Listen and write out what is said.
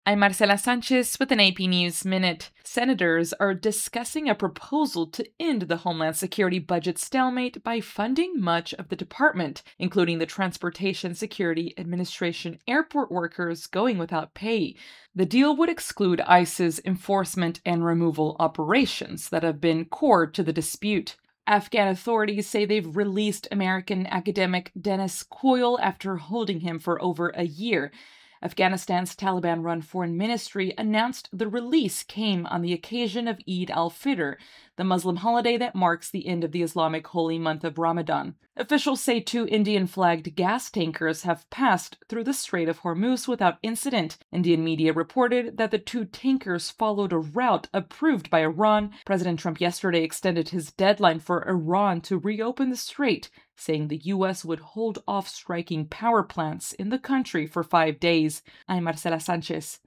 I'm Marcela Sanchez with an AP News Minute. Senators are discussing a proposal to end the Homeland Security budget stalemate by funding much of the department, including the Transportation Security Administration airport workers going without pay. The deal would exclude ICE's enforcement and removal operations that have been core to the dispute. Afghan authorities say they've released American academic Dennis Coyle after holding him for over a year. Afghanistan's Taliban-run foreign ministry announced the release came on the occasion of Eid al-Fitr, the Muslim holiday that marks the end of the Islamic holy month of Ramadan. Officials say 2 Indian-flagged gas tankers have passed through the Strait of Hormuz without incident. Indian media reported that the 2 tankers followed a route approved by Iran. President Trump yesterday extended his deadline for Iran to reopen the strait, saying the U.S. would hold off striking power plants in the country for 5 days. I'm Marcela Sanchez.